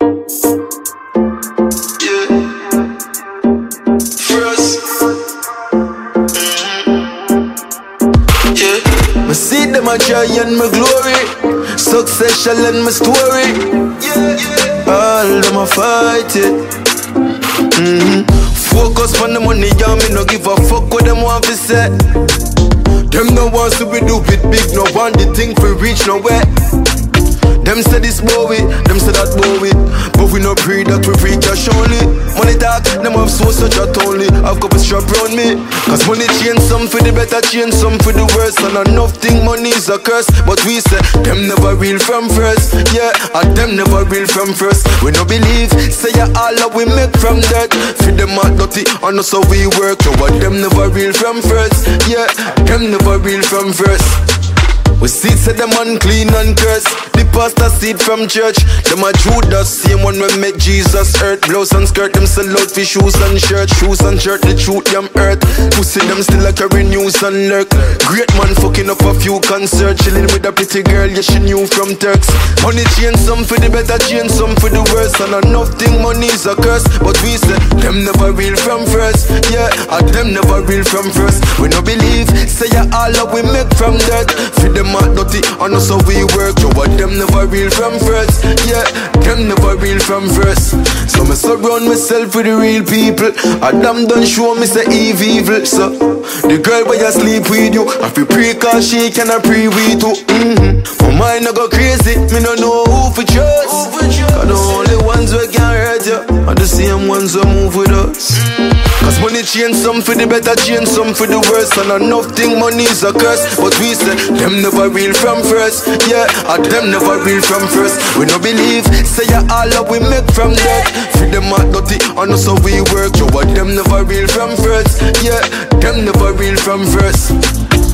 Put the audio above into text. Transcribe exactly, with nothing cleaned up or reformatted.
Yeah. First. Mm-hmm. Yeah. Me see them a try and my glory, success shall end my story. Yeah, yeah. All them a fight it. Mm-hmm. Focus on the money, yeah, me no give a fuck what them want to say. Them no want to be do it big, no want the thing for reach nowhere. Them say this Bowie, them say that Bowie, but we no pray that we free cash only. Money talk, them have so such a only. I've got a strap round me, cause money change some for the better, change some for the worse. And enough think money is a curse, but we say them never real from first. Yeah, and them never real from first. We no believe, say ya all that we make from dirt. Feed them out dirty, and that's how we work. So what them never real from first. Yeah, them never real from first. We see say them unclean and cursed. The pastor seed from church. Them a Judas, same one when met Jesus earth. Blouse and skirt, them sell out for shoes and shirt. Shoes and shirt, the truth them earth. Pussy them still like carry news and lurk. Great man fucking up a few concerts. Chilling with a pretty girl, yeah she knew from Turks. Money change some for the better, change some for the worse. And enough think money is a curse, but we say them never real from first. Yeah, and them never real from first. We no believe, say ya all that we make from dirt. Feed them out dirty, and that's how we work. Yo, but them never real from first. Yeah, them never real from first. So me surround myself with the real people. And them done show me say Eve evil. So the girl where you sleep with you, I feel pray cause she cannot pray with you. Mm-hmm. My mind no go crazy, me no know who for trust. Cause the only ones who can hurt you are the same ones who move with us. Cause money change some for the better, change some for the worse. And enough think money is a curse, but we say them never real from first. Yeah, and them never real from first. We no believe, say ya all that we make from dirt. Feed them out dirty, and that's how we work. Yo, but them never real from first. Yeah, them never real from first.